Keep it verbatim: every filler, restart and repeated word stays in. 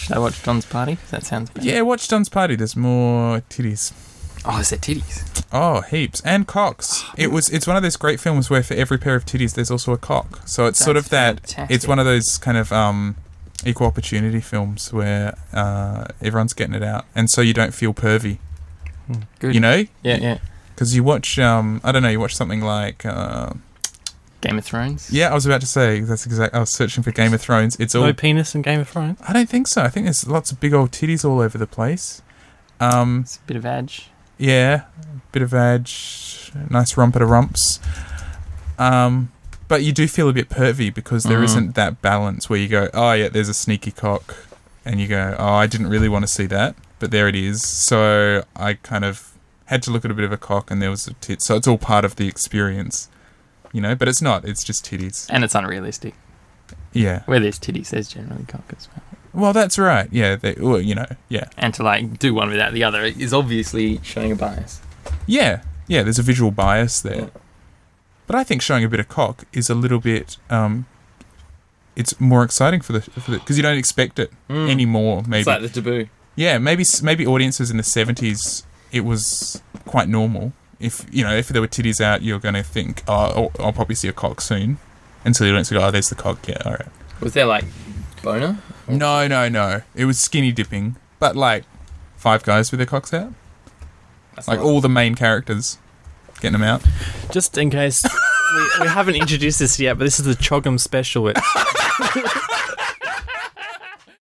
Should I watch Don's Party? That sounds bad. Yeah, watch Don's Party. There's more titties. Oh, is there titties? Oh, heaps. And cocks. It was. It's one of those great films where for every pair of titties there's also a cock. So it's That's sort of that... fantastic. It's one of those kind of um, equal opportunity films where uh, everyone's getting it out. And so you don't feel pervy. Good. You know? Yeah, yeah. Because you watch... Um, I don't know, you watch something like... Uh, Game of Thrones? yeah, I was about to say, that's exact. I was searching for Game of Thrones. It's all... No penis in Game of Thrones? I don't think so. I think there's lots of big old titties all over the place. Um, It's a bit of edge. yeah, bit of edge, nice rumpa to rumps. Um, but you do feel a bit pervy because there Mhm. isn't that balance where you go, oh yeah, there's a sneaky cock, and you go, oh, I didn't really want to see that, but there it is. So I kind of had to look at a bit of a cock, and there was a tit. So it's all part of the experience, you know. But it's not. It's just titties. And it's unrealistic. Yeah. Where there's titties, there's generally cock as well. Well, that's right. Yeah. They, well, you know. Yeah. And to, like, do one without the other is obviously showing a bias. Yeah. Yeah. There's a visual bias there. Yeah. But I think showing a bit of cock is a little bit. Um, it's more exciting for the because you don't expect it Mm. anymore. Maybe. It's like the taboo. Yeah. Maybe maybe audiences in the seventies it was quite normal. If you know if there were titties out, you're going to think, oh, I'll, I'll probably see a cock soon. Until you don't say, oh, there's the cock. Yeah. All right. Was there, like, boner? No, no, no. It was skinny dipping, but like five guys with their cocks out, That's like not- all the main characters getting them out. Just in case we, we haven't introduced this yet, but this is the Chogham special. It,